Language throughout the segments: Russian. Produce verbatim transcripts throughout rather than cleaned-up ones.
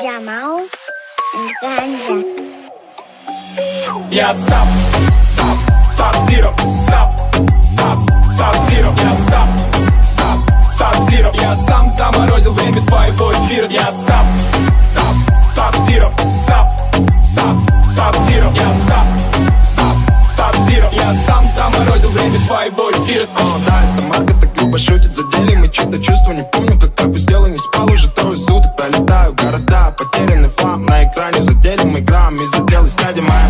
Jamal Ganja. Я сап, сап, сап зиро, сап, сап, сап зиро. Я сап, сап, сап зиро. Я сам заморозил время твоего эфира. Я сап, сап, сап зиро, сап, сап, сап зиро. Я сап, сап, сап зиро. Я сам заморозил время твоего эфира. О, да, это Марка так грубо шутит, задели мы чьи-то чувства. Не помню, как опустел и не спал уже трое суток. Пролетаю города, потерянный флаг на экране. Задели мы грамм и заделась дядя моя.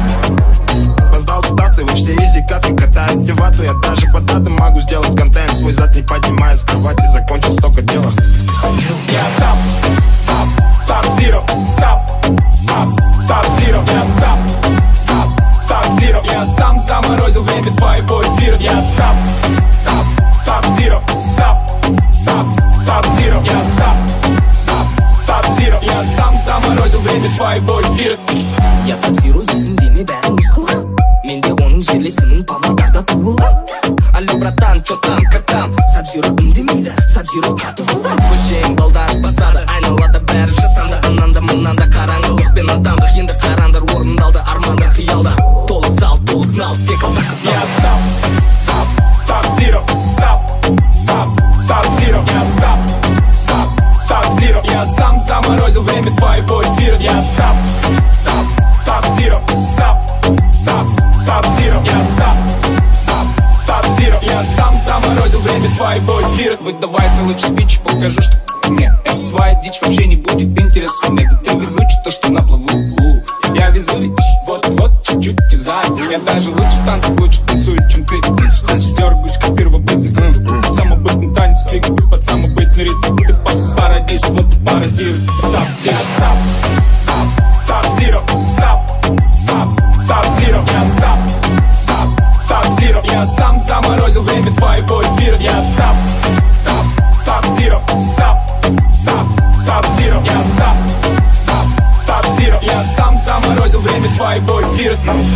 Создал статы, вы все изи, каты, катаете вату. Я даже по датам могу сделать контент. Свой зад не поднимая с кровати, закончил столько дела. Я сап, сап, сап зиро, сап, сап, сап зиро. Я сап, сап, сап зиро. Я сам заморозил время твоего эфира. Я сап, сап, сап зиро, сап, сап, сап зиро. Я сап, сап, сап зиро. Я сам заморозил время твоего эфира. Я сап-зиро есімдеме бәрін мұз қылған. Менде оның жерлесінің Павлодарда туылған. Алло, братан, чё там, как там? Сап-зиро үндемейді, сап-зиро қатып алған. Көшең балдар басады, айналада бәрі жасанды. Ананда мұнанда қараңғылық пен адамдық. Енді қарандар орындалды, армандар қиялда. Толық зал, толық нал, тек бақыт. Я сап, сап, сап зиро, сап, сап, сап зиро. Я сап, сап, сап зиро. Я сам заморозил время твоего эфира. Я сап, сап, сап зиро, сап, сап, сап зиро. Я сап, сап, сап зиро. Я сам заморозил время твоего эфира. Выдавай свой лучший спич, покажу, что мне эта твоя дичь вообще не будет интереса. Мне да ты везучий, то что на плаву. Я везу, вот-вот, чуть-чуть и сзади. Я даже лучше в танцах, лучше танцую, чем ты. Танцую, дергаюсь, как первобытный м-м. Самобытный танец, двигаю под самобытный ритм. Ты под парадиз, вот пародируй. Сап, я сап, сап, сап зиро, сап, сап, сап зиро. Я сап, сап, сап зиро. Я сам заморозил время твоего эфира. Я сап, сап, сап зиро, сап, сап, сап зиро. Я сап, сап, сап зиро. Я сам заморозил время твоего эфира.